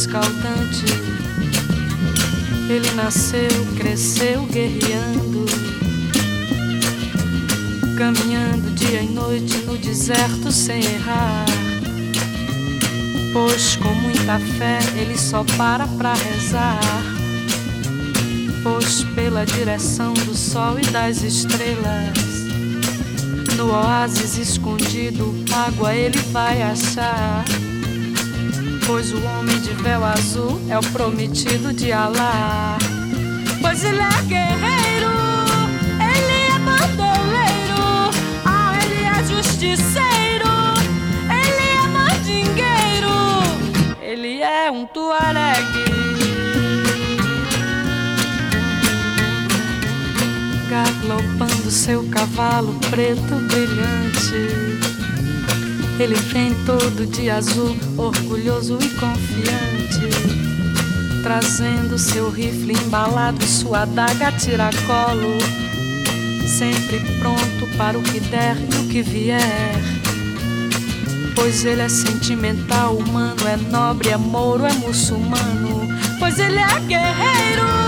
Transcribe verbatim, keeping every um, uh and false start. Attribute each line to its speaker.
Speaker 1: escaldante. Ele nasceu, cresceu guerreando, caminhando dia e noite no deserto sem errar. Pois com muita fé ele só para pra rezar. Pois pela direção do sol e das estrelas, no oásis escondido, água ele vai achar. Pois o homem de véu azul é o prometido de Alá. Pois ele é guerreiro, ele é bandoleiro, ah, ele é justiceiro, ele é mandingueiro, ele é um tuaregue. Galopando seu cavalo preto brilhante, ele vem todo de azul, orgulhoso e confiante, trazendo seu rifle embalado e sua adaga a tiracolo, sempre pronto para o que der e o que vier. Pois ele é sentimental, humano, é nobre, é mouro, é muçulmano. Pois ele é guerreiro,